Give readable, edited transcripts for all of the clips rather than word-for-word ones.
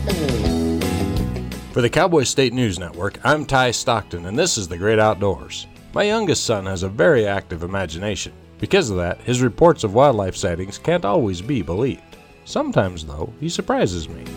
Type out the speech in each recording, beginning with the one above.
For the Cowboy State News Network, I'm Ty Stockton, and this is The Great Outdoors. My youngest son has a very active imagination. Because of that, his reports of wildlife sightings can't always be believed. Sometimes, though, he surprises me.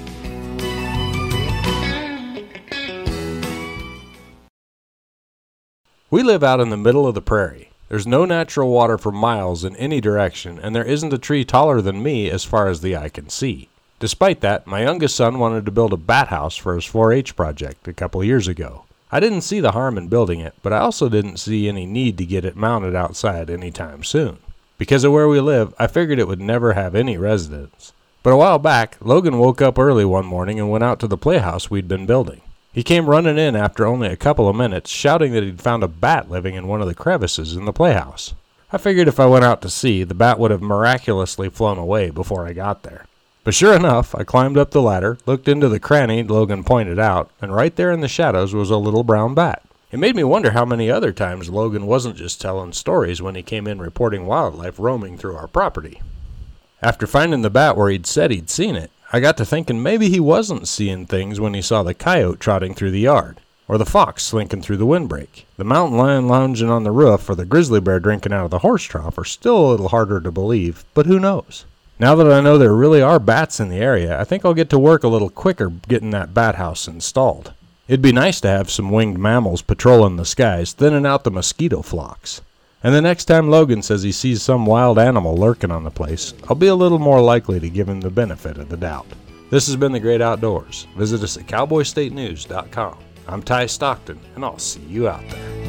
We live out in the middle of the prairie. There's no natural water for miles in any direction, and there isn't a tree taller than me as far as the eye can see. Despite that, my youngest son wanted to build a bat house for his 4-H project a couple years ago. I didn't see the harm in building it, but I also didn't see any need to get it mounted outside anytime soon. Because of where we live, I figured it would never have any residents. But a while back, Logan woke up early one morning and went out to the playhouse we'd been building. He came running in after only a couple of minutes, shouting that he'd found a bat living in one of the crevices in the playhouse. I figured if I went out to see, the bat would have miraculously flown away before I got there. But sure enough, I climbed up the ladder, looked into the cranny Logan pointed out, and right there in the shadows was a little brown bat. It made me wonder how many other times Logan wasn't just telling stories when he came in reporting wildlife roaming through our property. After finding the bat where he'd said he'd seen it, I got to thinking maybe he wasn't seeing things when he saw the coyote trotting through the yard, or the fox slinking through the windbreak. The mountain lion lounging on the roof or the grizzly bear drinking out of the horse trough are still a little harder to believe, but who knows? Now that I know there really are bats in the area, I think I'll get to work a little quicker getting that bat house installed. It'd be nice to have some winged mammals patrolling the skies, thinning out the mosquito flocks. And the next time Logan says he sees some wild animal lurking on the place, I'll be a little more likely to give him the benefit of the doubt. This has been The Great Outdoors. Visit us at cowboystatenews.com. I'm Ty Stockton, and I'll see you out there.